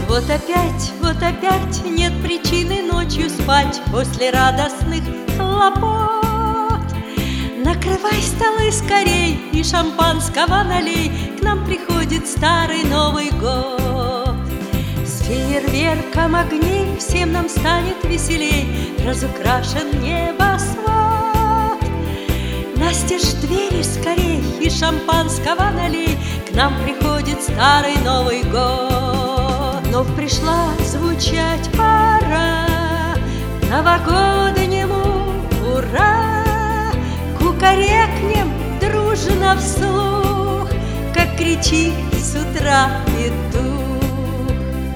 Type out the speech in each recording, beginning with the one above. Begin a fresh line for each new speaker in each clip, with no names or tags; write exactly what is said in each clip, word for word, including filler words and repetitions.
Вот опять, вот опять нет причины ночью спать после радостных хлопот. Накрывай столы скорей и шампанского налей, к нам приходит старый Новый год. С фейерверком огней всем нам станет веселей, разукрашен небосвод. Настежь двери скорей и шампанского налей, к нам приходит старый Новый год. Но пришла звучать пора новогоднему ура. Кукарекнем дружно вслух, как кричит с утра петух.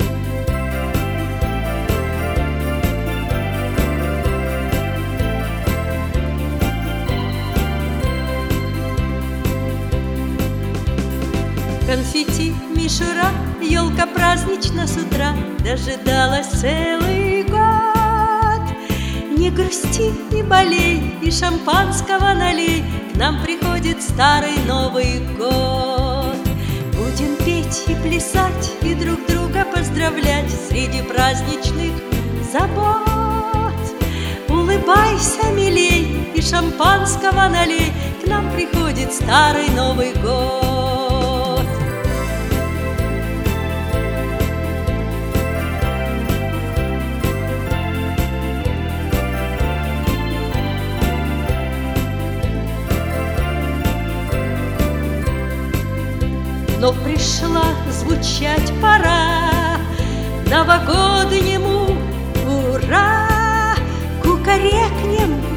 Конфетти, мишура, елка празднично с утра дожидалась целый год. Не грусти, не болей и шампанского налей, к нам приходит старый Новый год. Будем петь и плясать и друг друга поздравлять среди праздничных забот. Улыбайся, милей, и шампанского налей, к нам приходит старый Новый год. Но пришла звучать пора новогоднему ура. Кукарекнем